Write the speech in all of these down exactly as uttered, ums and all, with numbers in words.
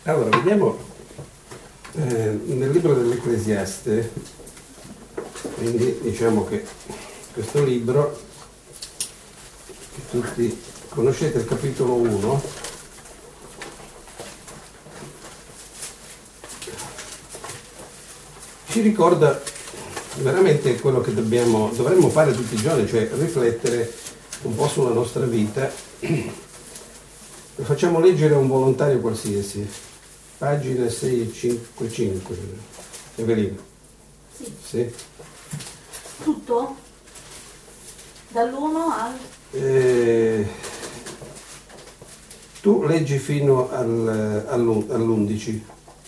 Allora, vediamo eh, nel libro dell'Ecclesiaste, quindi diciamo che questo libro, che tutti conoscete, il capitolo uno, ci ricorda veramente quello che dobbiamo, dovremmo fare tutti i giorni, cioè riflettere un po' sulla nostra vita. Lo facciamo leggere a un volontario qualsiasi, pagina seicentocinquantacinque. Evelina? Sì. Sì. Tutto? Dall'uno al... Eh, tu leggi fino al, all'undici.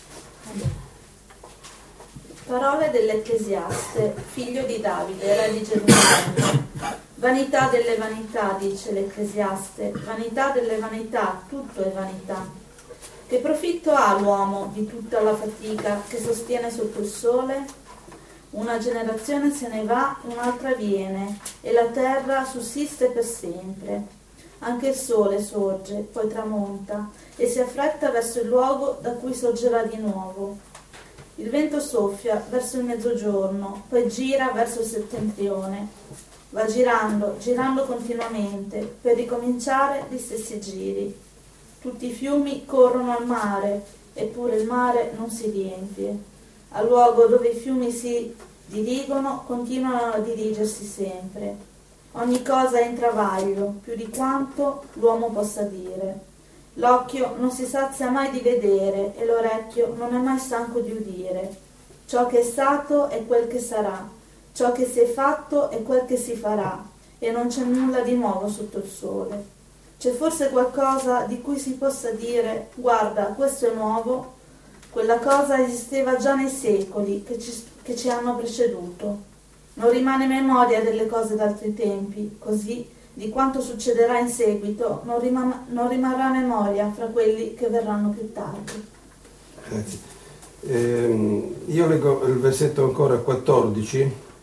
Parole dell'Ecclesiaste, figlio di Davide, re di Gerusalemme. Vanità delle vanità, dice l'Ecclesiaste, vanità delle vanità, tutto è vanità. Che profitto ha l'uomo di tutta la fatica che sostiene sotto il sole? Una generazione se ne va, un'altra viene, e la terra sussiste per sempre. Anche il sole sorge, poi tramonta, e si affretta verso il luogo da cui sorgerà di nuovo. Il vento soffia verso il mezzogiorno, poi gira verso il settentrione. Va girando, girando continuamente, per ricominciare gli stessi giri. Tutti i fiumi corrono al mare, eppure il mare non si riempie. Al luogo dove i fiumi si dirigono, continuano a dirigersi sempre. Ogni cosa è in travaglio, più di quanto l'uomo possa dire. L'occhio non si sazia mai di vedere e l'orecchio non è mai stanco di udire. Ciò che è stato è quel che sarà, ciò che si è fatto è quel che si farà, e non c'è nulla di nuovo sotto il sole. C'è forse qualcosa di cui si possa dire: guarda, questo è nuovo? Quella cosa esisteva già nei secoli che ci, che ci hanno preceduto. Non rimane memoria delle cose d'altri tempi, così di quanto succederà in seguito non, rimane, non rimarrà memoria fra quelli che verranno più tardi. Grazie. Eh, io leggo il versetto ancora quattordici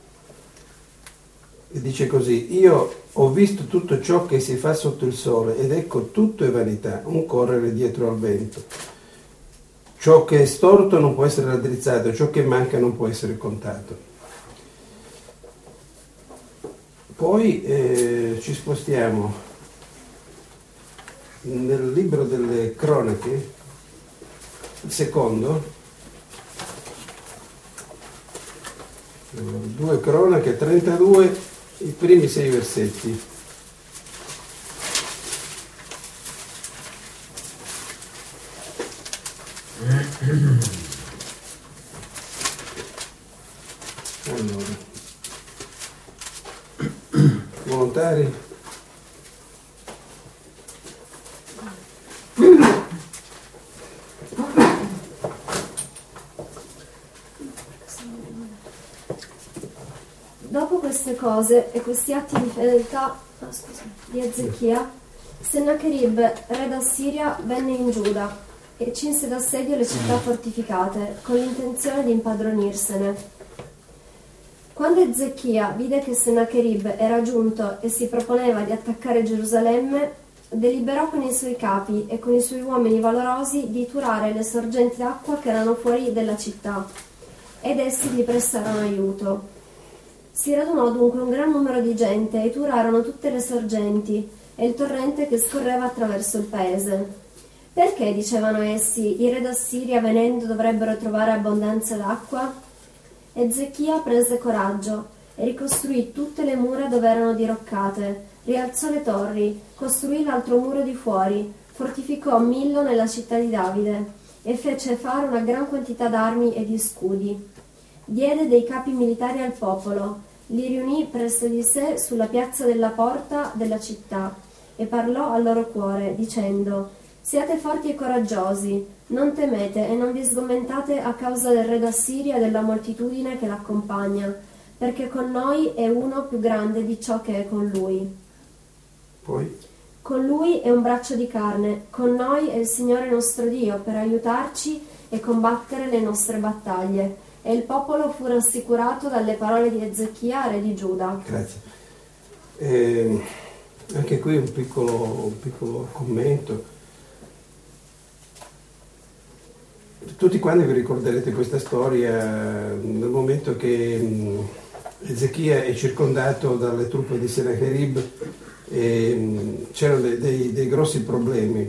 e dice così: io ho visto tutto ciò che si fa sotto il sole ed ecco tutto è vanità, un correre dietro al vento. Ciò che è storto non può essere raddrizzato, ciò che manca non può essere contato. Poi eh, ci spostiamo nel libro delle cronache, il secondo, due cronache, trentadue, i primi sei versetti. Allora, volontari? Dopo queste cose e questi atti di fedeltà oh, scusa, di Ezechia, Sennacherib, re d'Assiria, venne in Giuda e cinse d'assedio le città fortificate con l'intenzione di impadronirsene. Quando Ezechia vide che Sennacherib era giunto e si proponeva di attaccare Gerusalemme, deliberò con i suoi capi e con i suoi uomini valorosi di turare le sorgenti d'acqua che erano fuori della città, ed essi gli prestarono aiuto. Si radunò dunque un gran numero di gente e turarono tutte le sorgenti e il torrente che scorreva attraverso il paese. Perché, dicevano essi, i re d'Assiria venendo dovrebbero trovare abbondanza d'acqua? Ezechia prese coraggio e ricostruì tutte le mura dove erano diroccate, rialzò le torri, costruì l'altro muro di fuori, fortificò Millo nella città di Davide e fece fare una gran quantità d'armi e di scudi. Diede dei capi militari al popolo, li riunì presso di sé sulla piazza della porta della città e parlò al loro cuore, dicendo: siate forti e coraggiosi, non temete e non vi sgomentate a causa del re d'Assiria e della moltitudine che l'accompagna, perché con noi è uno più grande di ciò che è con lui. Poi? Con lui è un braccio di carne, con noi è il Signore nostro Dio per aiutarci e combattere le nostre battaglie. E il popolo fu rassicurato dalle parole di Ezechia, re di Giuda. Grazie. Eh, anche qui un piccolo, un piccolo commento. tutti quanti vi ricorderete questa storia nel momento che mh, Ezechia è circondato dalle truppe di Sennacherib e mh, c'erano dei, dei, dei grossi problemi.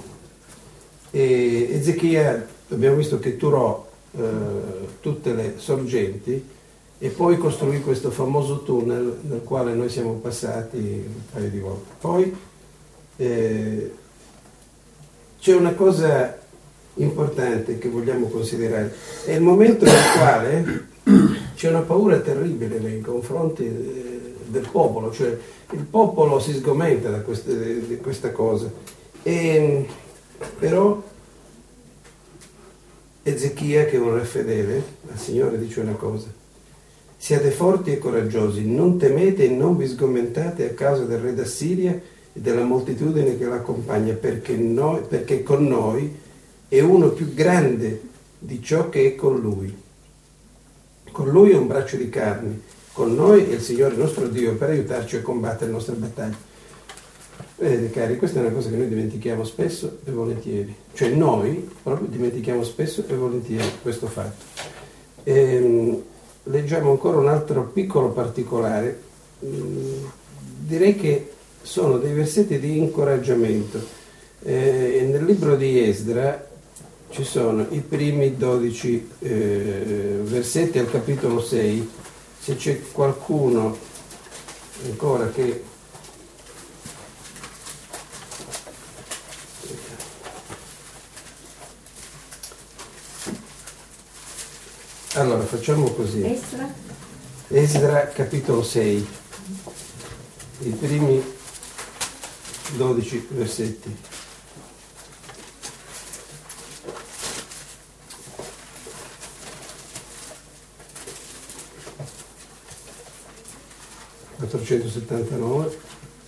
E Ezechia, abbiamo visto che turò eh, tutte le sorgenti e poi costruì questo famoso tunnel nel quale noi siamo passati un paio di volte. Poi eh, c'è una cosa importante che vogliamo considerare, è il momento nel quale c'è una paura terribile nei confronti del popolo, cioè il popolo si sgomenta da queste, di questa cosa. E, però Ezechia, che è un re fedele al Signore, dice una cosa: siate forti e coraggiosi, non temete e non vi sgomentate a causa del re d'Assiria e della moltitudine che l'accompagna, perché, noi, perché con noi è uno più grande di ciò che è con lui. Con lui è un braccio di carne, con noi è il Signore nostro Dio per aiutarci a combattere le nostre battaglie. Vedete cari, questa è una cosa che noi dimentichiamo spesso e volentieri, cioè noi proprio dimentichiamo spesso e volentieri questo fatto. E, leggiamo ancora un altro piccolo particolare, direi che sono dei versetti di incoraggiamento. Eh, nel libro di Esdra ci sono i primi dodici eh, versetti al capitolo sei. Se c'è qualcuno ancora che allora facciamo così. Esdra Esdra capitolo sei, i primi dodici versetti. quattrocentosettantanove.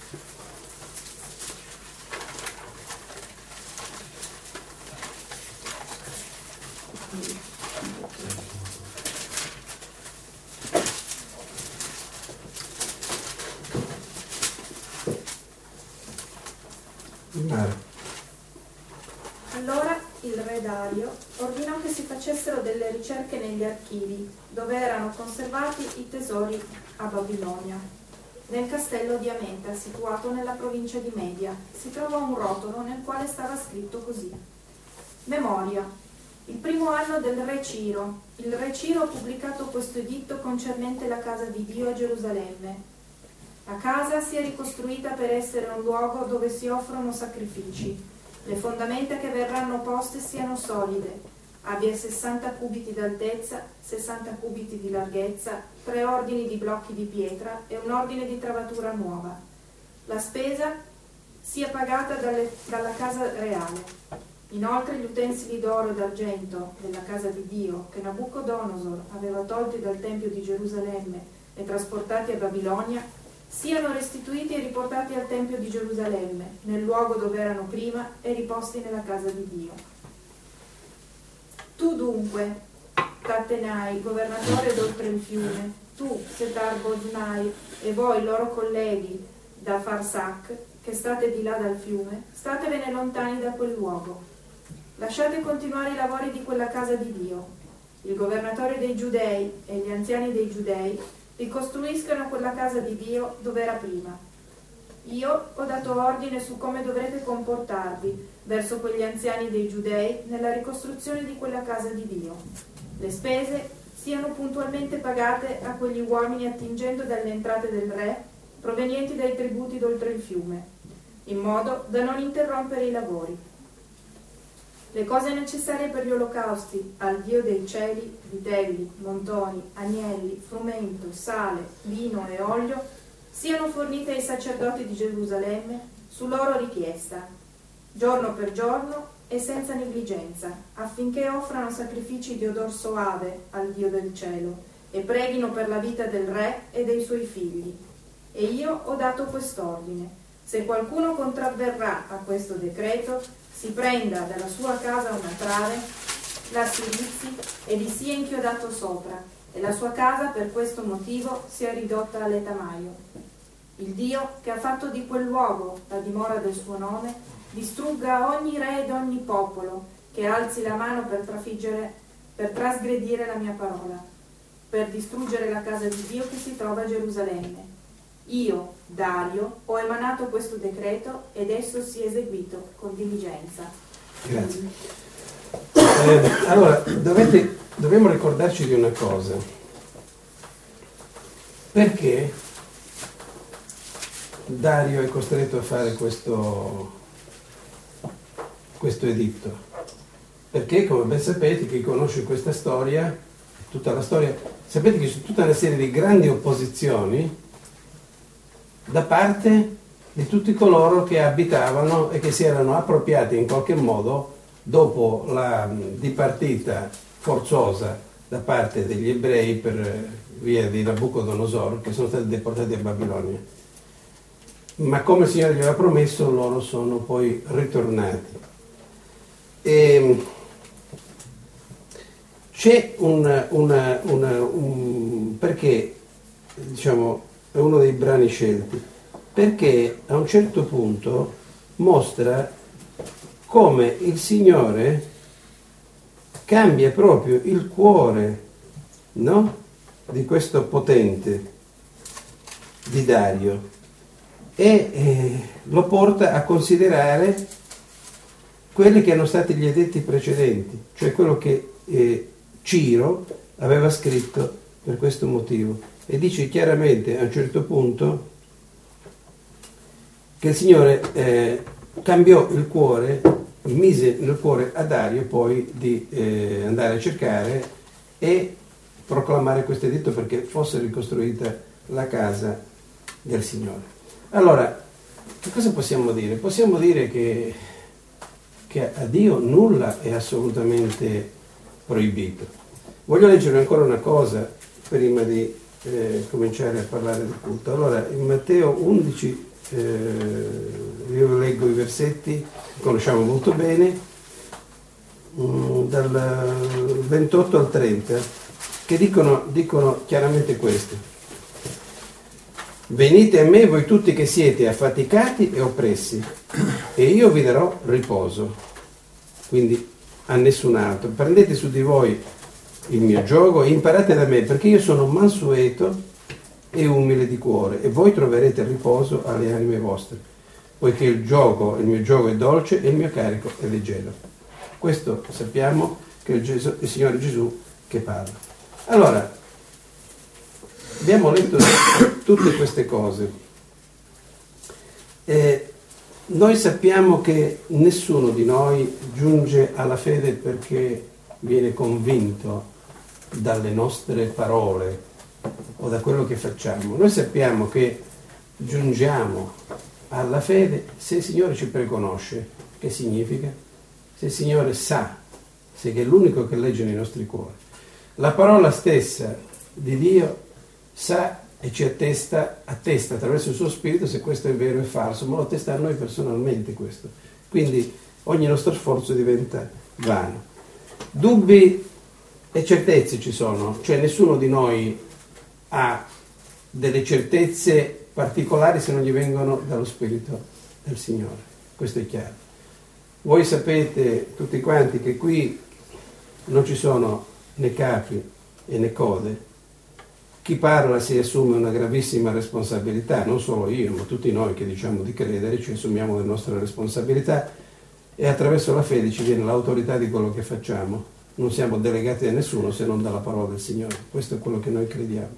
Allora il re Dario ordinò che si facessero delle ricerche negli archivi dove erano conservati i tesori a Babilonia. Nel castello di Amenta, situato nella provincia di Media, si trovò un rotolo nel quale stava scritto così: Memoria. Il primo anno del re Ciro. Il re Ciro ha pubblicato questo editto concernente la casa di Dio a Gerusalemme. La casa sia ricostruita per essere un luogo dove si offrono sacrifici. Le fondamenta che verranno poste siano solide. Abbia sessanta cubiti d'altezza, sessanta cubiti di larghezza, tre ordini di blocchi di pietra e un ordine di travatura nuova. La spesa sia pagata dalle, dalla casa reale. Inoltre gli utensili d'oro e d'argento della casa di Dio che Nabucodonosor aveva tolti dal Tempio di Gerusalemme e trasportati a Babilonia siano restituiti e riportati al Tempio di Gerusalemme, nel luogo dove erano prima, e riposti nella casa di Dio. Tu dunque, Tattenai, governatore d'oltre il fiume, tu, Setar-Boznai, e voi, loro colleghi, da Farsac, che state di là dal fiume, statevene lontani da quel luogo. Lasciate continuare i lavori di quella casa di Dio. Il governatore dei Giudei e gli anziani dei Giudei ricostruiscano quella casa di Dio dove era prima. Io ho dato ordine su come dovrete comportarvi verso quegli anziani dei Giudei nella ricostruzione di quella casa di Dio. Le spese siano puntualmente pagate a quegli uomini attingendo dalle entrate del re provenienti dai tributi d'oltre il fiume, in modo da non interrompere i lavori. Le cose necessarie per gli olocausti al Dio dei cieli, vitelli, montoni, agnelli, frumento, sale, vino e olio siano fornite ai sacerdoti di Gerusalemme su loro richiesta, giorno per giorno e senza negligenza, affinché offrano sacrifici di odor soave al Dio del cielo e preghino per la vita del re e dei suoi figli. E io ho dato quest'ordine: se qualcuno contravverrà a questo decreto, si prenda dalla sua casa una trave, la si rizzi e vi sia inchiodato sopra, e la sua casa per questo motivo sia ridotta a letamaio. Il Dio che ha fatto di quel luogo la dimora del suo nome distrugga ogni re ed ogni popolo che che alzi la mano per trafiggere, per trasgredire la mia parola, per distruggere la casa di Dio che si trova a Gerusalemme. Io, Dario, ho emanato questo decreto ed esso si è eseguito con diligenza. Grazie. Eh, allora, dovete, dobbiamo ricordarci di una cosa. Perché Dario è costretto a fare questo, questo editto? Perché, come ben sapete, chi conosce questa storia, tutta la storia, sapete che c'è tutta una serie di grandi opposizioni da parte di tutti coloro che abitavano e che si erano appropriati in qualche modo dopo la dipartita forzosa da parte degli ebrei per via di Nabucodonosor, che sono stati deportati a Babilonia. Ma come il Signore gli aveva promesso, loro sono poi ritornati. E c'è un, una, una, un perché, diciamo, è uno dei brani scelti, perché a un certo punto mostra come il Signore cambia proprio il cuore, no? Di questo potente, di Dario, e eh, lo porta a considerare quelli che erano stati gli edetti precedenti, cioè quello che eh, Ciro aveva scritto per questo motivo. E dice chiaramente a un certo punto che il Signore eh, cambiò il cuore, mise nel cuore a Dario poi di eh, andare a cercare e proclamare questo editto perché fosse ricostruita la casa del Signore. Allora, che cosa possiamo dire? Possiamo dire che, che a Dio nulla è assolutamente proibito. Voglio leggere ancora una cosa prima di eh, cominciare a parlare del culto. Allora, in Matteo undici, eh, io leggo i versetti che conosciamo molto bene, mh, dal ventotto al trenta, che dicono, dicono chiaramente questo: venite a me voi tutti che siete affaticati e oppressi, e io vi darò riposo. Quindi a nessun altro. Prendete su di voi il mio giogo e imparate da me, perché io sono mansueto e umile di cuore, e voi troverete riposo alle anime vostre, poiché il giogo, il mio giogo è dolce e il mio carico è leggero. Questo sappiamo che è il, Gesù, il Signore Gesù che parla. Allora, abbiamo letto tutte queste cose. E noi sappiamo che nessuno di noi giunge alla fede perché viene convinto dalle nostre parole o da quello che facciamo. Noi sappiamo che giungiamo alla fede se il Signore ci preconosce. Che significa? Se il Signore sa, se che è l'unico che legge nei nostri cuori. La parola stessa di Dio sa e ci attesta, attesta attraverso il suo spirito se questo è vero o falso, ma lo attesta a noi personalmente questo. Quindi ogni nostro sforzo diventa vano. Dubbi e certezze ci sono, cioè nessuno di noi ha delle certezze particolari se non gli vengono dallo Spirito del Signore, questo è chiaro. Voi sapete tutti quanti che qui non ci sono né capi e né code. Chi parla si assume una gravissima responsabilità, non solo io, ma tutti noi che diciamo di credere ci assumiamo le nostre responsabilità e attraverso la fede ci viene l'autorità di quello che facciamo. Non siamo delegati a nessuno se non dalla parola del Signore. Questo è quello che noi crediamo.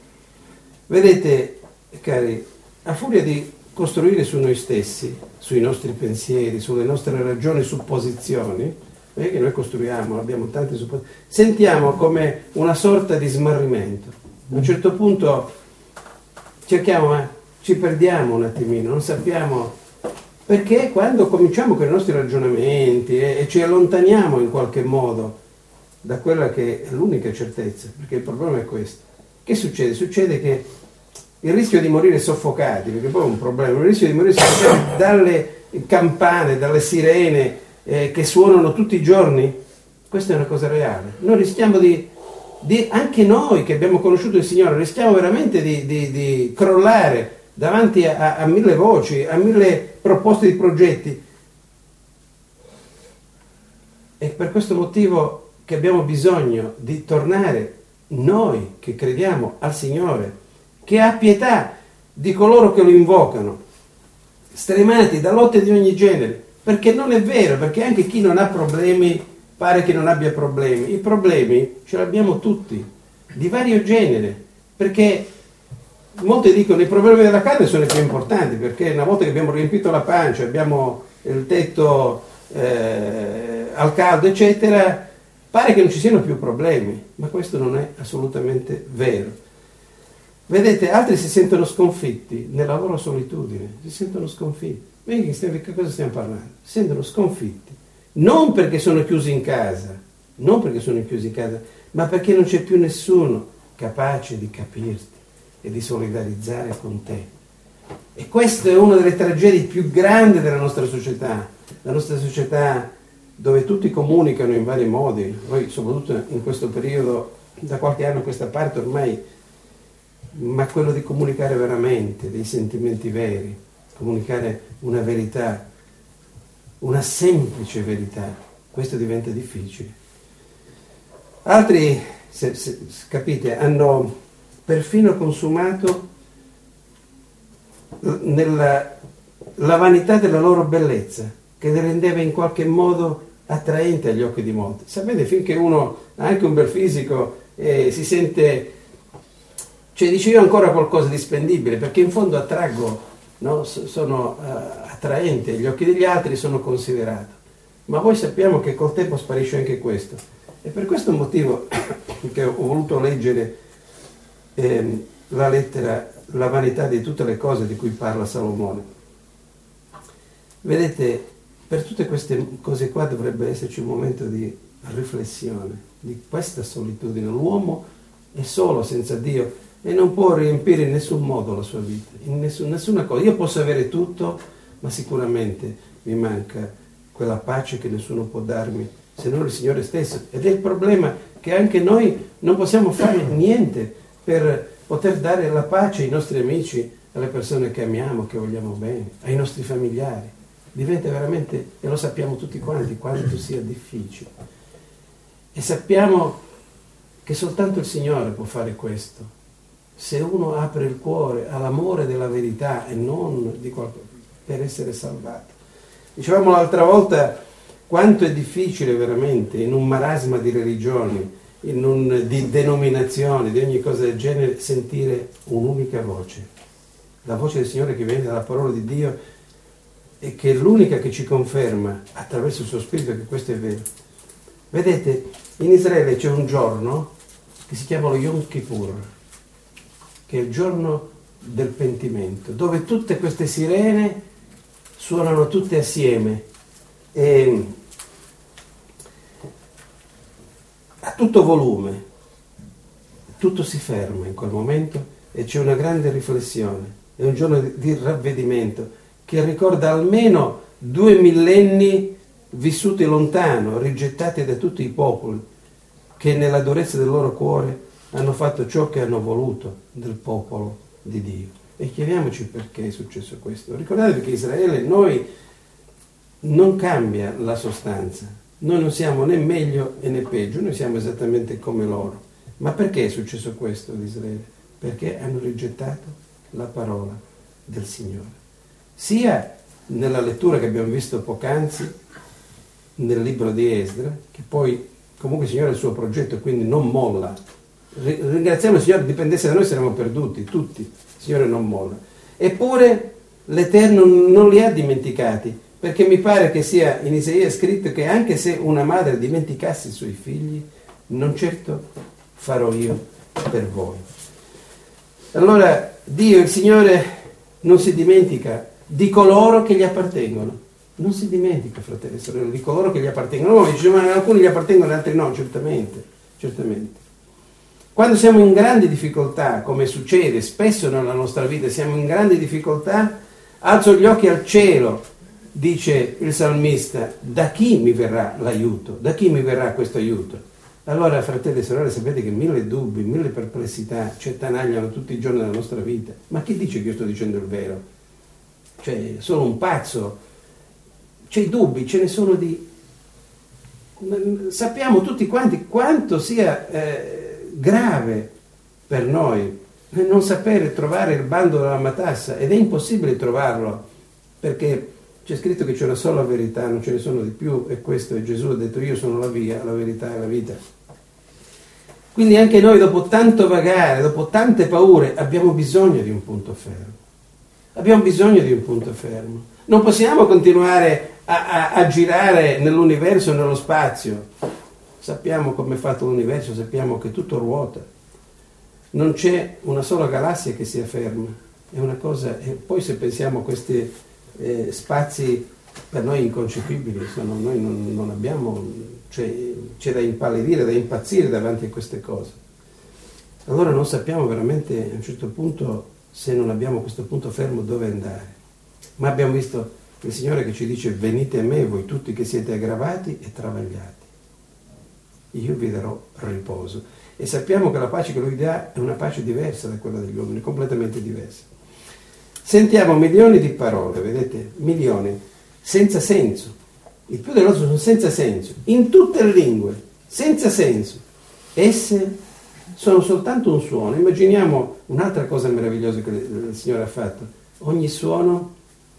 Vedete, cari, a furia di costruire su noi stessi, sui nostri pensieri, sulle nostre ragioni, supposizioni, non è che noi costruiamo, abbiamo tante supposizioni, sentiamo come una sorta di smarrimento. A un certo punto cerchiamo, ma ci perdiamo un attimino, non sappiamo perché quando cominciamo con i nostri ragionamenti e, e ci allontaniamo in qualche modo da quella che è l'unica certezza, perché il problema è questo. Che succede? Succede che il rischio di morire soffocati, perché poi è un problema, il rischio di morire soffocati dalle campane, dalle sirene eh, che suonano tutti i giorni, questa è una cosa reale. Noi rischiamo di, di anche noi che abbiamo conosciuto il Signore, rischiamo veramente di, di, di crollare davanti a, a mille voci, a mille proposte di progetti. È per questo motivo che abbiamo bisogno di tornare, noi che crediamo al Signore, che ha pietà di coloro che lo invocano, stremati da lotte di ogni genere, perché non è vero, perché anche chi non ha problemi pare che non abbia problemi. I problemi ce li abbiamo tutti, di vario genere, perché molti dicono i problemi della carne sono i più importanti, perché una volta che abbiamo riempito la pancia, abbiamo il tetto eh, al caldo, eccetera, pare che non ci siano più problemi, ma questo non è assolutamente vero. Vedete, altri si sentono sconfitti nella loro solitudine, si sentono sconfitti. Vedi che cosa stiamo parlando? Si sentono sconfitti, non perché sono chiusi in casa, non perché sono chiusi in casa, ma perché non c'è più nessuno capace di capirti e di solidarizzare con te. E questa è una delle tragedie più grandi della nostra società, la nostra società dove tutti comunicano in vari modi, poi soprattutto in questo periodo, da qualche anno a questa parte ormai, ma quello di comunicare veramente, dei sentimenti veri, comunicare una verità, una semplice verità, questo diventa difficile. Altri, se, se, capite, hanno perfino consumato nella, la vanità della loro bellezza, che le rendeva in qualche modo attraente agli occhi di molti. Sapete, finché uno ha anche un bel fisico e si sente, cioè dice io ancora qualcosa di spendibile, perché in fondo attraggo, no? sono uh, attraente agli occhi degli altri, sono considerato. Ma poi sappiamo che col tempo sparisce anche questo. E per questo motivo che ho voluto leggere eh, la lettera La vanità di tutte le cose di cui parla Salomone. Vedete, per tutte queste cose qua dovrebbe esserci un momento di riflessione, di questa solitudine. L'uomo è solo senza Dio e non può riempire in nessun modo la sua vita, in nessun, nessuna cosa. Io posso avere tutto, ma sicuramente mi manca quella pace che nessuno può darmi, se non il Signore stesso. Ed è il problema che anche noi non possiamo fare niente per poter dare la pace ai nostri amici, alle persone che amiamo, che vogliamo bene, ai nostri familiari. Diventa veramente, e lo sappiamo tutti quanti, quanto sia difficile. E sappiamo che soltanto il Signore può fare questo. Se uno apre il cuore all'amore della verità e non di qualcosa, per essere salvato. Dicevamo l'altra volta quanto è difficile veramente in un marasma di religioni, in un, di denominazioni, di ogni cosa del genere, sentire un'unica voce, la voce del Signore che viene dalla parola di Dio e che è l'unica che ci conferma attraverso il suo Spirito che questo è vero. Vedete, in Israele c'è un giorno che si chiama lo Yom Kippur, che è il giorno del pentimento, dove tutte queste sirene suonano tutte assieme e a tutto volume, tutto si ferma in quel momento e c'è una grande riflessione, è un giorno di, di ravvedimento che ricorda almeno due millenni vissuti lontano, rigettati da tutti i popoli che nella durezza del loro cuore hanno fatto ciò che hanno voluto del popolo di Dio. E chiediamoci perché è successo questo. Ricordatevi che Israele, noi non cambia la sostanza, noi non siamo né meglio né peggio, noi siamo esattamente come loro. Ma perché è successo questo ad Israele? Perché hanno rigettato la parola del Signore. Sia nella lettura che abbiamo visto poc'anzi, nel libro di Esdra, che poi comunque il Signore ha il suo progetto, quindi non molla. Ringraziamo il Signore, dipendesse da noi saremmo perduti, tutti, il Signore non molla. Eppure l'Eterno non li ha dimenticati, perché mi pare che sia in Isaia scritto che anche se una madre dimenticasse i suoi figli, non certo farò io per voi. Allora Dio, il Signore, non si dimentica di coloro che gli appartengono. Non si dimentica, fratelli e sorelle, di coloro che gli appartengono. No, dice, ma alcuni gli appartengono e altri no, certamente, certamente. Quando siamo in grandi difficoltà, come succede spesso nella nostra vita, siamo in grandi difficoltà, alzo gli occhi al cielo, dice il salmista, da chi mi verrà l'aiuto? Da chi mi verrà questo aiuto? Allora, fratelli e sorelle, sapete che mille dubbi, mille perplessità ci attanagliano tutti i giorni della nostra vita. Ma chi dice che io sto dicendo il vero? Cioè, sono un pazzo. C'è i dubbi, ce ne sono di Sappiamo tutti quanti quanto sia eh, grave per noi non sapere trovare il bando della matassa, ed è impossibile trovarlo, perché c'è scritto che c'è una sola verità, non ce ne sono di più, e questo è Gesù ha detto: io sono la via, la verità e la vita. Quindi anche noi, dopo tanto vagare, dopo tante paure, abbiamo bisogno di un punto fermo. Abbiamo bisogno di un punto fermo. Non possiamo continuare a, a, a girare nell'universo, nello spazio. Sappiamo come è fatto l'universo, sappiamo che tutto ruota. Non c'è una sola galassia che sia ferma. È una cosa. E poi se pensiamo a questi eh, spazi per noi inconcepibili, sono, noi non, non abbiamo, cioè, c'è da impallidire, da impazzire davanti a queste cose. Allora non sappiamo veramente a un certo punto, se non abbiamo questo punto fermo, dove andare. Ma abbiamo visto il Signore che ci dice: venite a me voi tutti che siete aggravati e travagliati, io vi darò riposo. E sappiamo che la pace che Lui dà è una pace diversa da quella degli uomini, completamente diversa. Sentiamo milioni di parole, vedete? Milioni, senza senso. Il più delle volte sono senza senso, in tutte le lingue, senza senso. Esse sono soltanto un suono. Immaginiamo un'altra cosa meravigliosa che il Signore ha fatto. Ogni suono,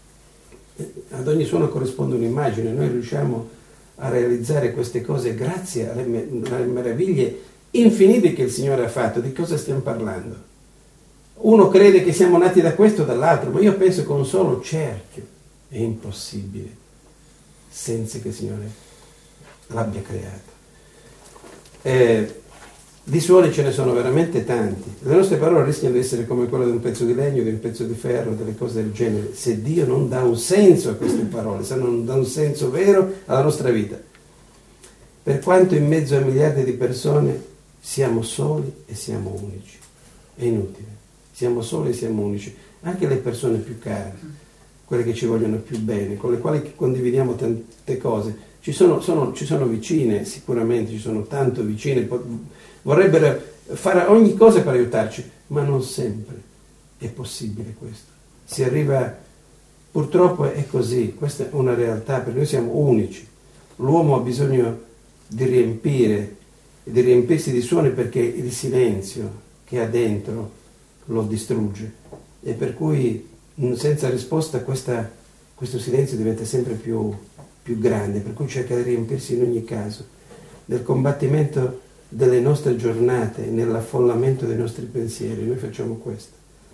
ad ogni suono corrisponde un'immagine. Noi riusciamo a realizzare queste cose grazie alle, alle meraviglie infinite che il Signore ha fatto. Di cosa stiamo parlando? Uno crede che siamo nati da questo o dall'altro, ma io penso che un solo cerchio è impossibile senza che il Signore l'abbia creato. Eh, di suoni ce ne sono veramente tanti. Le nostre parole rischiano di essere come quelle di un pezzo di legno, di un pezzo di ferro, delle cose del genere, se Dio non dà un senso a queste parole, se non dà un senso vero alla nostra vita. Per quanto in mezzo a miliardi di persone siamo soli e siamo unici, è inutile, siamo soli e siamo unici. Anche le persone più care, quelle che ci vogliono più bene, con le quali condividiamo tante cose, ci sono, sono, ci sono vicine, sicuramente ci sono tanto vicine, vorrebbero fare ogni cosa per aiutarci, ma non sempre è possibile questo. Si arriva, purtroppo è così, questa è una realtà, perché noi siamo unici. L'uomo ha bisogno di riempire, di riempirsi di suoni, perché il silenzio che ha dentro lo distrugge, e per cui senza risposta questa, questo silenzio diventa sempre più, più grande, per cui cerca di riempirsi in ogni caso. Nel combattimento delle nostre giornate, nell'affollamento dei nostri pensieri, noi facciamo questo.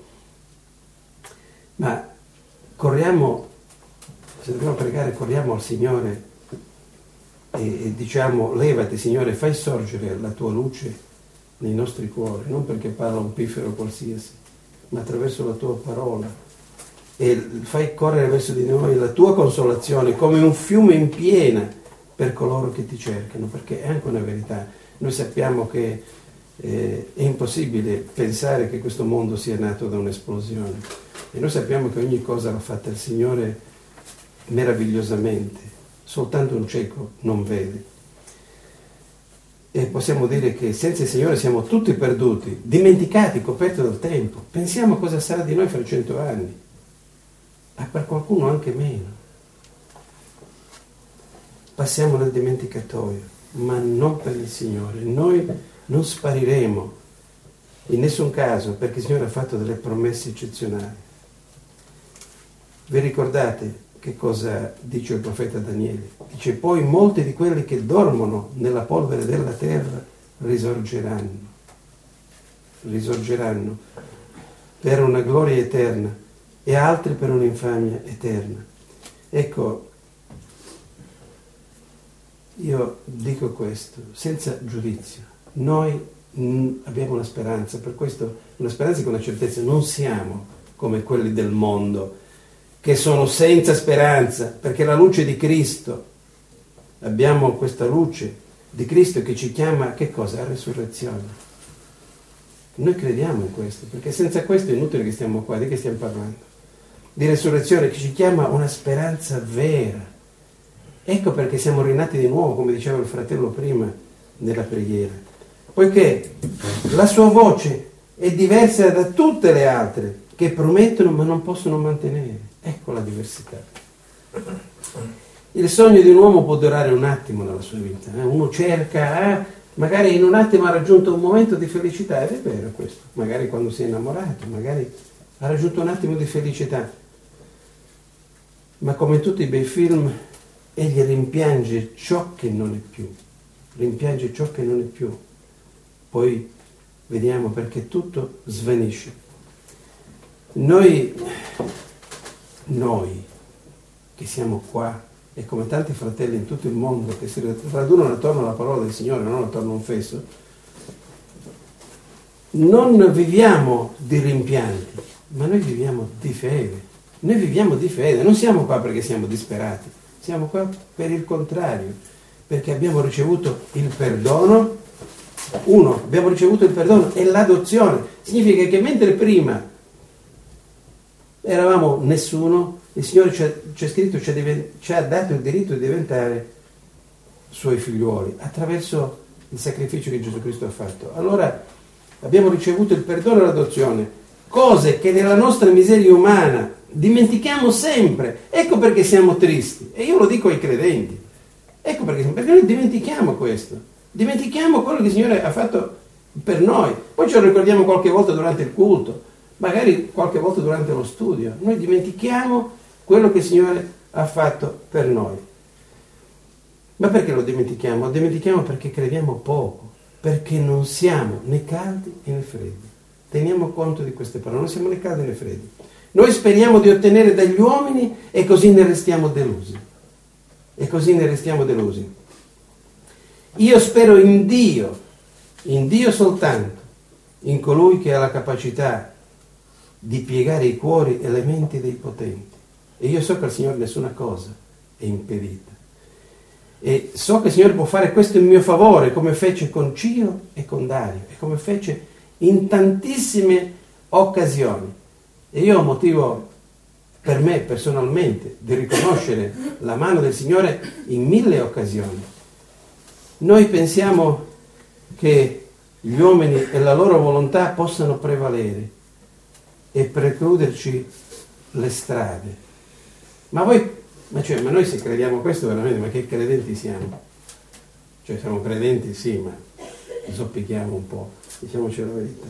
Ma corriamo, se dobbiamo pregare, corriamo al Signore e, e diciamo: levati Signore, fai sorgere la tua luce nei nostri cuori, non perché parla un piffero qualsiasi, ma attraverso la tua parola, e fai correre verso di noi la tua consolazione come un fiume in piena per coloro che ti cercano, perché è anche una verità. Noi sappiamo che eh, è impossibile pensare che questo mondo sia nato da un'esplosione, e noi sappiamo che ogni cosa l'ha fatta il Signore meravigliosamente, soltanto un cieco non vede. E possiamo dire che senza il Signore siamo tutti perduti, dimenticati, coperti dal tempo. Pensiamo a cosa sarà di noi fra cento anni, ma per qualcuno anche meno. Passiamo nel dimenticatoio, ma non per il Signore. Noi non spariremo in nessun caso, perché il Signore ha fatto delle promesse eccezionali. Vi ricordate che cosa dice il profeta Daniele? Dice: poi molti di quelli che dormono nella polvere della terra risorgeranno, risorgeranno per una gloria eterna, e altri per un'infamia eterna. Ecco, io dico questo senza giudizio. Noi mh, abbiamo una speranza, per questo una speranza con una certezza. Non siamo come quelli del mondo che sono senza speranza, perché la luce di Cristo, abbiamo questa luce di Cristo che ci chiama, che cosa? A resurrezione. Noi crediamo in questo, perché senza questo è inutile che stiamo qua. Di che stiamo parlando? Di resurrezione, che ci chiama a una speranza vera. Ecco perché siamo rinati di nuovo, come diceva il fratello prima nella preghiera, poiché la sua voce è diversa da tutte le altre che promettono ma non possono mantenere. Ecco la diversità. Il sogno di un uomo può durare un attimo nella sua vita, eh? Uno cerca, eh? Magari in un attimo ha raggiunto un momento di felicità, ed è vero questo, magari quando si è innamorato, magari ha raggiunto un attimo di felicità, ma come in tutti i bei film egli rimpiange ciò che non è più, rimpiange ciò che non è più, poi vediamo perché tutto svanisce. Noi, noi che siamo qua, e come tanti fratelli in tutto il mondo che si radunano attorno alla parola del Signore, non attorno a un fesso, non viviamo di rimpianti, ma noi viviamo di fede. Noi viviamo di fede, non siamo qua perché siamo disperati, siamo qua per il contrario, perché abbiamo ricevuto il perdono. Uno, abbiamo ricevuto il perdono e l'adozione. Significa che mentre prima eravamo nessuno, il Signore c'è scritto, ci ha, ci ha dato il diritto di diventare suoi figliuoli attraverso il sacrificio che Gesù Cristo ha fatto. Allora abbiamo ricevuto il perdono e l'adozione, cose che nella nostra miseria umana dimentichiamo sempre. Ecco perché siamo tristi, e io lo dico ai credenti, ecco perché, perché noi dimentichiamo questo, dimentichiamo quello che il Signore ha fatto per noi, poi ce lo ricordiamo qualche volta durante il culto, magari qualche volta durante lo studio, noi dimentichiamo quello che il Signore ha fatto per noi. Ma perché lo dimentichiamo? Lo dimentichiamo perché crediamo poco, perché non siamo né caldi né freddi. Teniamo conto di queste parole, non siamo né caldi né freddi. Noi speriamo di ottenere dagli uomini e così ne restiamo delusi. E così ne restiamo delusi. Io spero in Dio, in Dio soltanto, in colui che ha la capacità di piegare i cuori e le menti dei potenti. E io so che al Signore nessuna cosa è impedita. E so che il Signore può fare questo in mio favore, come fece con Cio e con Dario, e come fece in tantissime occasioni. E io ho motivo per me personalmente di riconoscere la mano del Signore in mille occasioni. Noi pensiamo che gli uomini e la loro volontà possano prevalere e precluderci le strade. Ma voi, ma, cioè, ma noi se crediamo questo veramente, ma che credenti siamo? Cioè siamo credenti sì, ma zoppichiamo un po', diciamoci la verità.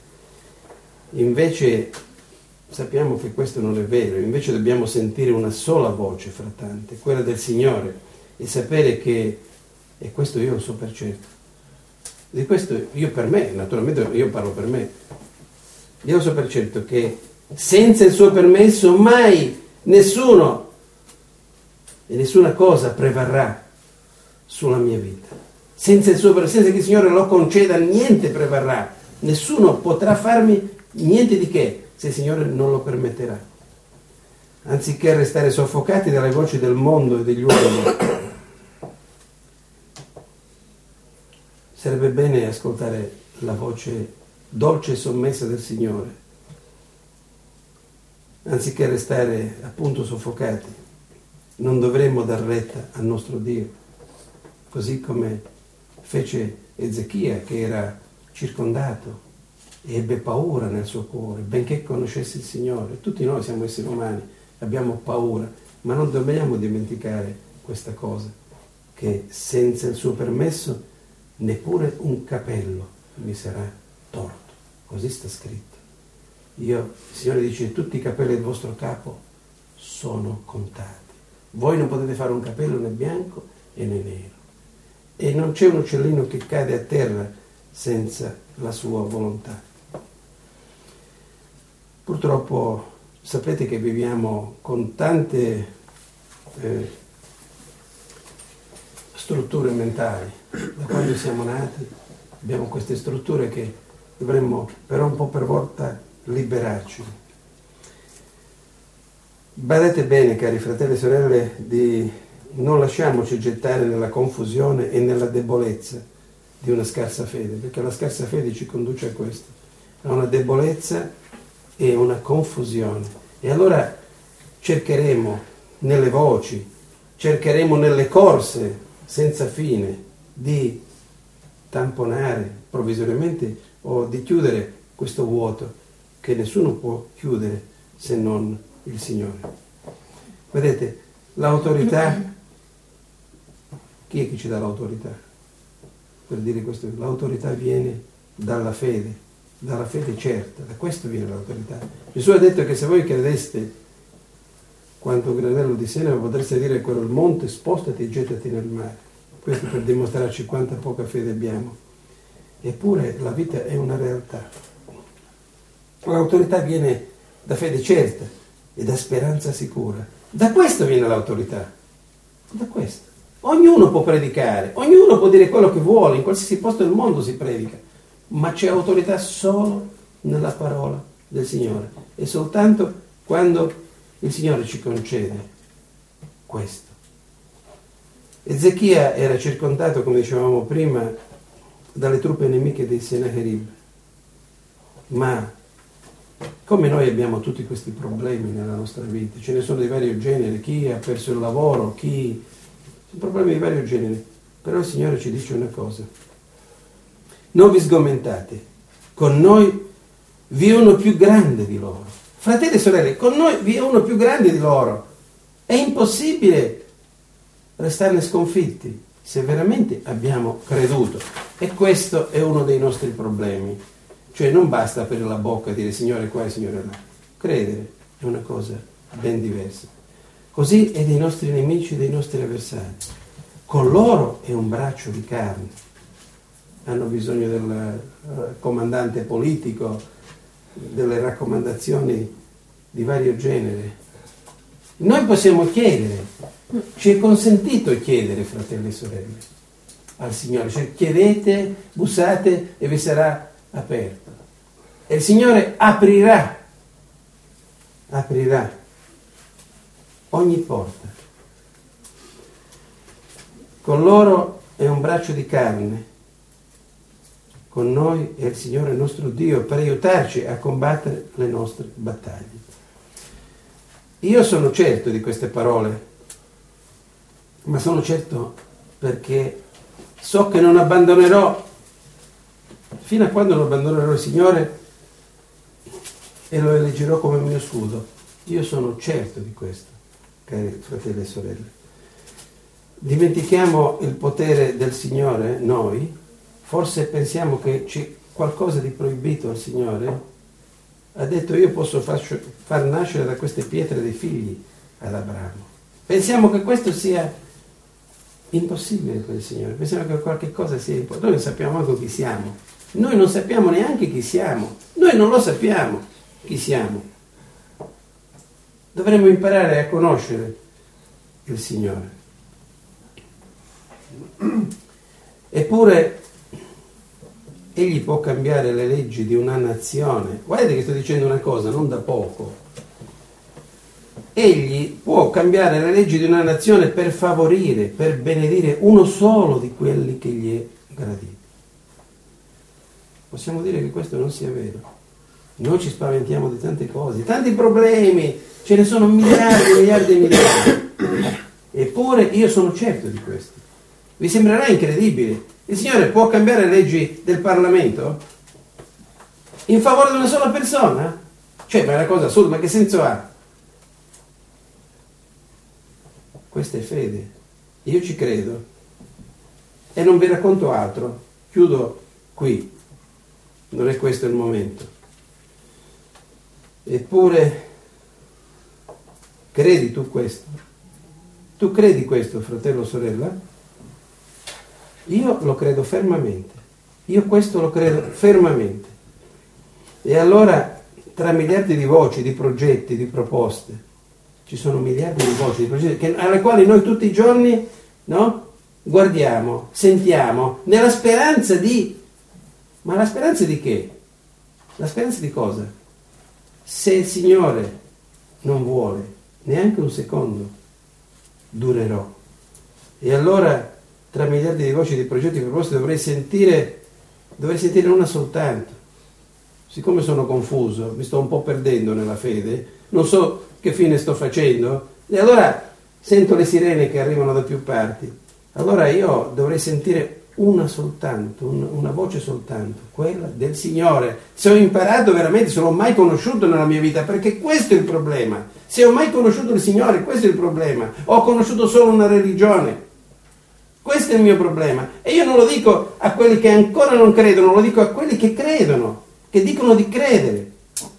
Invece sappiamo che questo non è vero, invece dobbiamo sentire una sola voce fra tante, quella del Signore, e sapere che, e questo io lo so per certo, di questo io per me, naturalmente io parlo per me, io lo so per certo che senza il suo permesso mai nessuno e nessuna cosa prevarrà sulla mia vita. Senza il suo permesso, senza che il Signore lo conceda, niente prevarrà. Nessuno potrà farmi niente di che se il Signore non lo permetterà. Anziché restare soffocati dalle voci del mondo e degli uomini, sarebbe bene ascoltare la voce dolce e sommessa del Signore. Anziché restare appunto soffocati, non dovremmo dar retta al nostro Dio, così come fece Ezechia, che era circondato e ebbe paura nel suo cuore, benché conoscesse il Signore. Tutti noi siamo esseri umani, abbiamo paura, ma non dobbiamo dimenticare questa cosa, che senza il suo permesso neppure un capello mi sarà torto. Così sta scritto. Io, il Signore dice, tutti i capelli del vostro capo sono contati. Voi non potete fare un capello né bianco e né nero. E non c'è un uccellino che cade a terra senza la sua volontà. Purtroppo sapete che viviamo con tante eh, strutture mentali. Da quando siamo nati abbiamo queste strutture che dovremmo però un po' per volta liberarci. Badate bene, cari fratelli e sorelle, di non lasciamoci gettare nella confusione e nella debolezza di una scarsa fede, perché la scarsa fede ci conduce a questo, a una debolezza e una confusione. E allora cercheremo nelle voci, cercheremo nelle corse senza fine di tamponare provvisoriamente o di chiudere questo vuoto che nessuno può chiudere se non il Signore. Vedete, l'autorità Chi è che ci dà l'autorità? Per dire questo, l'autorità viene dalla fede, dalla fede certa, da questo viene l'autorità. Gesù ha detto che se voi credeste quanto un granello di seme, potreste dire a quello il monte, spostati e gettati nel mare. Questo per dimostrarci quanta poca fede abbiamo. Eppure la vita è una realtà. L'autorità viene da fede certa e da speranza sicura. Da questo viene l'autorità. Da questo. Ognuno può predicare, ognuno può dire quello che vuole, in qualsiasi posto del mondo si predica, ma c'è autorità solo nella parola del Signore e soltanto quando il Signore ci concede questo. Ezechia era circondato, come dicevamo prima, dalle truppe nemiche dei Sennacherib, ma come noi abbiamo tutti questi problemi nella nostra vita, ce ne sono di vario genere, chi ha perso il lavoro, chi... sono problemi di vario genere, però il Signore ci dice una cosa: non vi sgomentate, con noi vi è uno più grande di loro. Fratelli e sorelle, con noi vi è uno più grande di loro. È impossibile restarne sconfitti se veramente abbiamo creduto, e questo è uno dei nostri problemi. Cioè non basta aprire la bocca e dire Signore qua e Signore là. Credere è una cosa ben diversa. Così è dei nostri nemici e dei nostri avversari. Con loro è un braccio di carne. Hanno bisogno del comandante politico, delle raccomandazioni di vario genere. Noi possiamo chiedere, ci è consentito chiedere, fratelli e sorelle, al Signore. Cioè chiedete, bussate e vi sarà aperto. E il Signore aprirà, aprirà ogni porta. Con loro è un braccio di carne, con noi è il Signore nostro Dio per aiutarci a combattere le nostre battaglie. Io sono certo di queste parole, ma sono certo perché so che non abbandonerò, fino a quando non abbandonerò il Signore e lo eleggerò come mio scudo. Io sono certo di questo, cari fratelli e sorelle. Dimentichiamo il potere del Signore, noi, forse pensiamo che c'è qualcosa di proibito al Signore. Ha detto io posso far, far nascere da queste pietre dei figli ad Abramo. Pensiamo che questo sia impossibile per il Signore, pensiamo che qualche cosa sia impossibile. Noi non sappiamo manco chi siamo, noi non sappiamo neanche chi siamo, noi non lo sappiamo chi siamo. Dovremmo imparare a conoscere il Signore. Eppure Egli può cambiare le leggi di una nazione. Guardate che sto dicendo una cosa, non da poco. Egli può cambiare le leggi di una nazione per favorire, per benedire uno solo di quelli che gli è gradito. Possiamo dire che questo non sia vero. Noi ci spaventiamo di tante cose, tanti problemi, ce ne sono miliardi, miliardi e miliardi. Eppure io sono certo di questo. Vi sembrerà incredibile. Il Signore può cambiare le leggi del Parlamento in favore di una sola persona? Cioè, ma è una cosa assurda, ma che senso ha? Questa è fede. Io ci credo. E non vi racconto altro. Chiudo qui. Non è questo il momento. Eppure, credi tu questo? Tu credi questo, fratello o sorella? Io lo credo fermamente, io questo lo credo fermamente. E allora, tra miliardi di voci, di progetti, di proposte, ci sono miliardi di voci, di progetti che, alle quali noi tutti i giorni, no, guardiamo, sentiamo, nella speranza di... Ma la speranza di che? La speranza di cosa? Se il Signore non vuole neanche un secondo, durerò. E allora... tra miliardi di voci, di progetti, di proposte, dovrei sentire, dovrei sentire una soltanto. Siccome sono confuso, mi sto un po' perdendo nella fede, non so che fine sto facendo, e allora sento le sirene che arrivano da più parti. Allora io dovrei sentire una soltanto, un, una voce soltanto, quella del Signore. Se ho imparato veramente, se l'ho mai conosciuto nella mia vita, perché questo è il problema. Se ho mai conosciuto il Signore, questo è il problema. Ho conosciuto solo una religione. Questo è il mio problema. E io non lo dico a quelli che ancora non credono, lo dico a quelli che credono, che dicono di credere.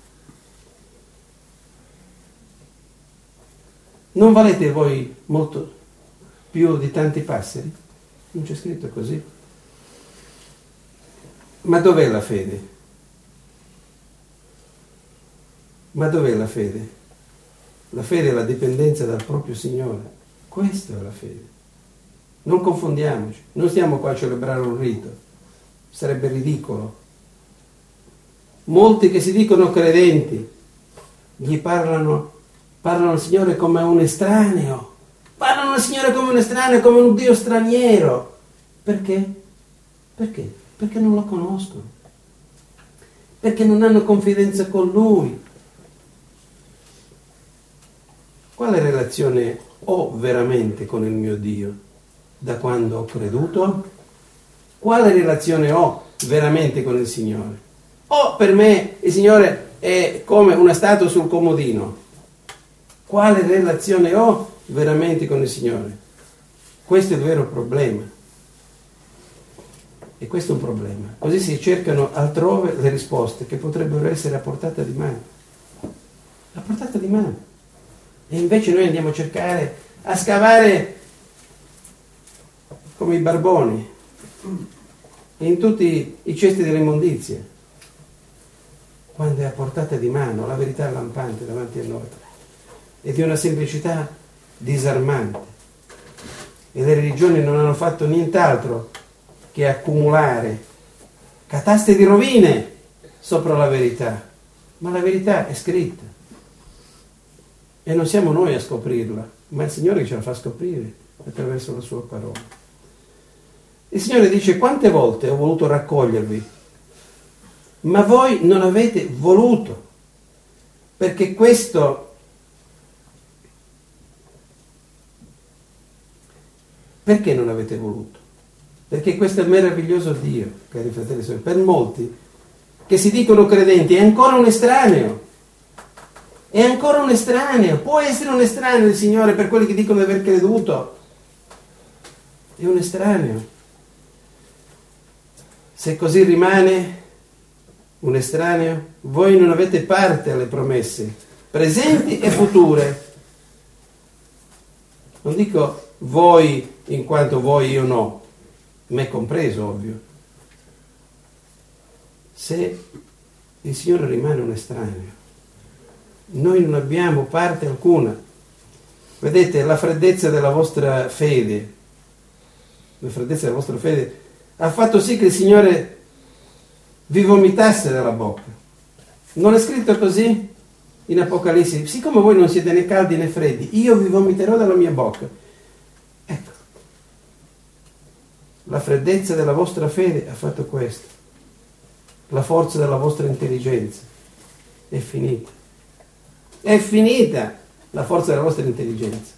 Non valete voi molto più di tanti passeri? Non c'è scritto così. Ma dov'è la fede? Ma dov'è la fede? La fede è la dipendenza dal proprio Signore. Questa è la fede. Non confondiamoci. Non stiamo qua a celebrare un rito. Sarebbe ridicolo. Molti che si dicono credenti gli parlano, parlano al Signore come a un estraneo. Parlano al Signore come un estraneo, come un Dio straniero. Perché? Perché? Perché non lo conoscono. Perché non hanno confidenza con Lui. Quale relazione ho veramente con il mio Dio da quando ho creduto? Quale relazione ho veramente con il Signore? O per me il Signore è come una statua sul comodino? Quale relazione ho veramente con il Signore? Questo è il vero problema. E questo è un problema. Così si cercano altrove le risposte che potrebbero essere a portata di mano. A portata di mano. E invece noi andiamo a cercare, a scavare come i barboni in tutti i cesti delle immondizie, quando è a portata di mano la verità lampante davanti a noi, e di una semplicità disarmante. E le religioni non hanno fatto nient'altro che accumulare cataste di rovine sopra la verità, ma la verità è scritta. E non siamo noi a scoprirla, ma è il Signore che ce la fa scoprire attraverso la sua parola. Il Signore dice: quante volte ho voluto raccogliervi, ma voi non avete voluto, perché questo, perché non avete voluto? Perché questo è il meraviglioso Dio, cari fratelli e sorelle, per molti che si dicono credenti, è ancora un estraneo. È ancora un estraneo, può essere un estraneo il Signore per quelli che dicono di aver creduto. È un estraneo. Se così rimane un estraneo, voi non avete parte alle promesse, presenti e future. Non dico voi in quanto voi, io no, me compreso, ovvio. Se il Signore rimane un estraneo, noi non abbiamo parte alcuna. Vedete, la freddezza della vostra fede, la freddezza della vostra fede ha fatto sì che il Signore vi vomitasse dalla bocca. Non è scritto così in Apocalisse? Siccome voi non siete né caldi né freddi, io vi vomiterò dalla mia bocca. Ecco, la freddezza della vostra fede ha fatto questo. La forza della vostra intelligenza è finita. È finita la forza della vostra intelligenza.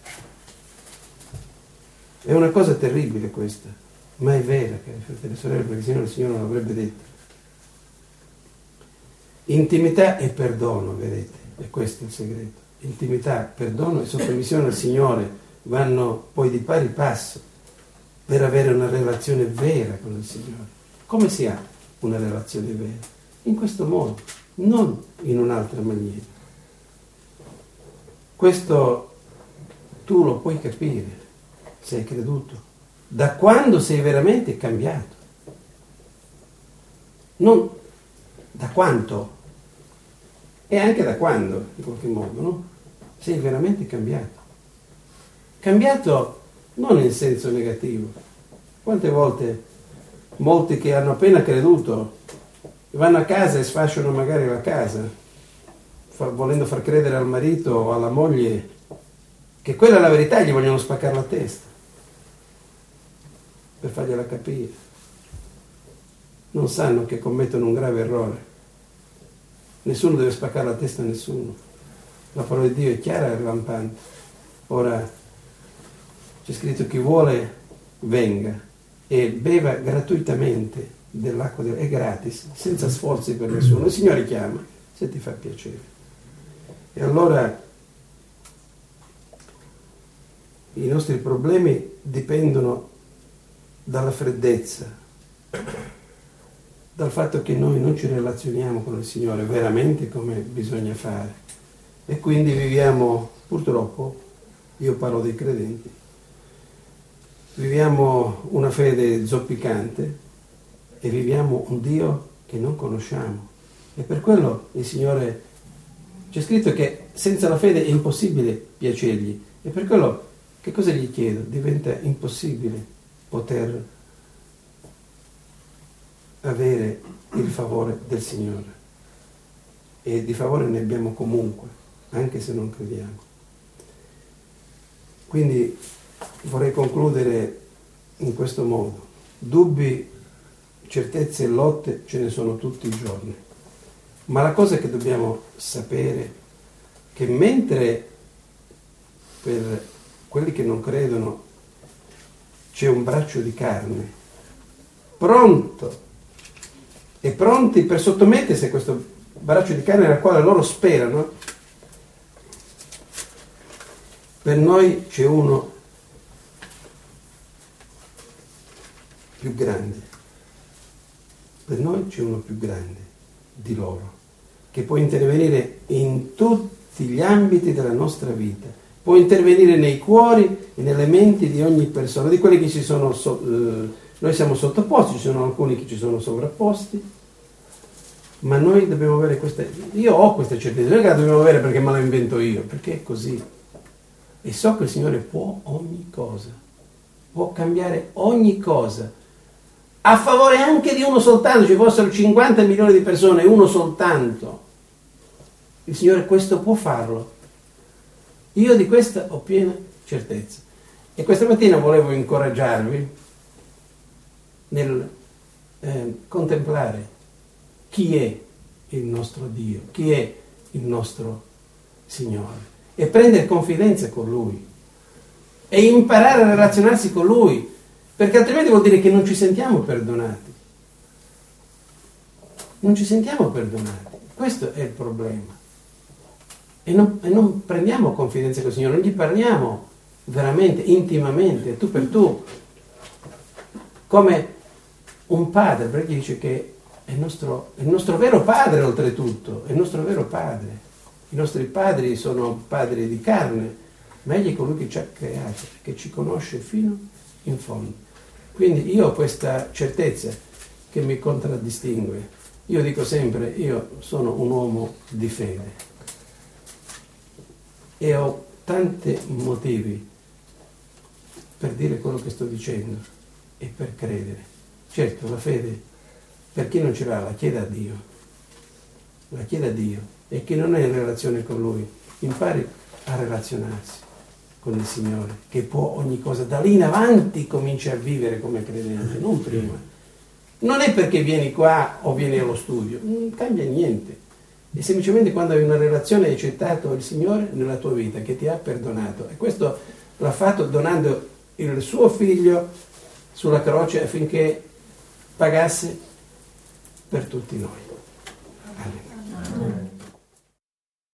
È una cosa terribile questa, ma è vera, cari fratelli e sorelle, perché se no il Signore non l'avrebbe detto. Intimità e perdono, vedete, e questo è il segreto. Intimità, perdono e sottomissione al Signore vanno poi di pari passo per avere una relazione vera con il Signore. Come si ha una relazione vera? In questo modo, non in un'altra maniera. Questo tu lo puoi capire se hai creduto, da quando sei veramente cambiato. Non da quanto, e anche da quando, in qualche modo, no? Sei veramente cambiato. Cambiato non in senso negativo. Quante volte molti che hanno appena creduto vanno a casa e sfasciano magari la casa, volendo far credere al marito o alla moglie che quella è la verità, gli vogliono spaccare la testa per fargliela capire. Non sanno che commettono un grave errore. Nessuno deve spaccare la testa a nessuno. La parola di Dio è chiara e lampante. Ora c'è scritto: chi vuole venga e beva gratuitamente dell'acqua, è gratis, senza sforzi per nessuno. Il Signore chiama se ti fa piacere. E allora i nostri problemi dipendono dalla freddezza, dal fatto che noi non ci relazioniamo con il Signore veramente come bisogna fare, e quindi viviamo, purtroppo, io parlo dei credenti, viviamo una fede zoppicante e viviamo un Dio che non conosciamo. E per quello il Signore, c'è scritto che senza la fede è impossibile piacergli, e per quello che cosa gli chiedo? Diventa impossibile poter avere il favore del Signore, e di favore ne abbiamo comunque, anche se non crediamo. Quindi vorrei concludere in questo modo: dubbi, certezze e lotte ce ne sono tutti i giorni, ma la cosa che dobbiamo sapere è che mentre per quelli che non credono c'è un braccio di carne pronto e pronti per sottomettersi a questo braccio di carne al quale loro sperano, per noi c'è uno più grande, per noi c'è uno più grande di loro, che può intervenire in tutti gli ambiti della nostra vita, può intervenire nei cuori e nelle menti di ogni persona, di quelli che ci sono, so, eh, noi siamo sottoposti, ci sono alcuni che ci sono sovrapposti, ma noi dobbiamo avere questa, io ho questa certezza, non è che la dobbiamo avere perché me la invento io, perché è così, e so che il Signore può ogni cosa, può cambiare ogni cosa, a favore anche di uno soltanto. Ci fossero cinquanta milioni di persone e uno soltanto, il Signore questo può farlo. Io di questa ho piena certezza, e questa mattina volevo incoraggiarvi nel eh, contemplare chi è il nostro Dio, chi è il nostro Signore, e prendere confidenza con Lui e imparare a relazionarsi con Lui, perché altrimenti vuol dire che non ci sentiamo perdonati. Non ci sentiamo perdonati. Questo è il problema. E non, e non prendiamo confidenza con il Signore, non gli parliamo veramente, intimamente, tu per tu, come un padre, perché dice che è il nostro, è il nostro vero padre, oltretutto, è il nostro vero padre. I nostri padri sono padri di carne, ma egli è colui che ci ha creati, che ci conosce fino in fondo. Quindi io ho questa certezza che mi contraddistingue. Io dico sempre, io sono un uomo di fede e ho tanti motivi per dire quello che sto dicendo e per credere. Certo, la fede, per chi non ce l'ha, la chiede a Dio, la chiede a Dio, e chi non è in relazione con Lui impari a relazionarsi con il Signore, che può ogni cosa. Da lì in avanti cominci a vivere come credente, non prima. Non è perché vieni qua o vieni allo studio, non cambia niente. È semplicemente quando hai una relazione, hai accettato il Signore nella tua vita, che ti ha perdonato. E questo l'ha fatto donando il suo figlio sulla croce affinché pagasse per tutti noi. Alleluia.